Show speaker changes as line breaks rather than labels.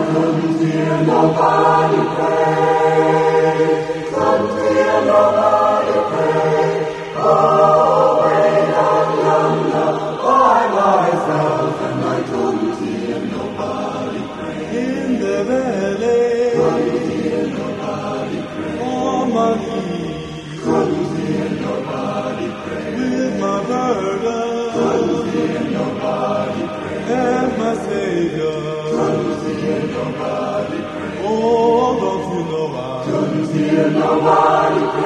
Couldn't hear nobody pray. Couldn't hear nobody pray. Away down yonder by myself, and I couldn't hear nobody pray.
In the valley,
couldn't hear nobody pray.
on my knees,
couldn't hear nobody pray.
with my burden,
couldn't hear nobody pray.
and my Savior,
couldn't hear nobody pray.
oh, don't you know I
couldn't hear nobody pray.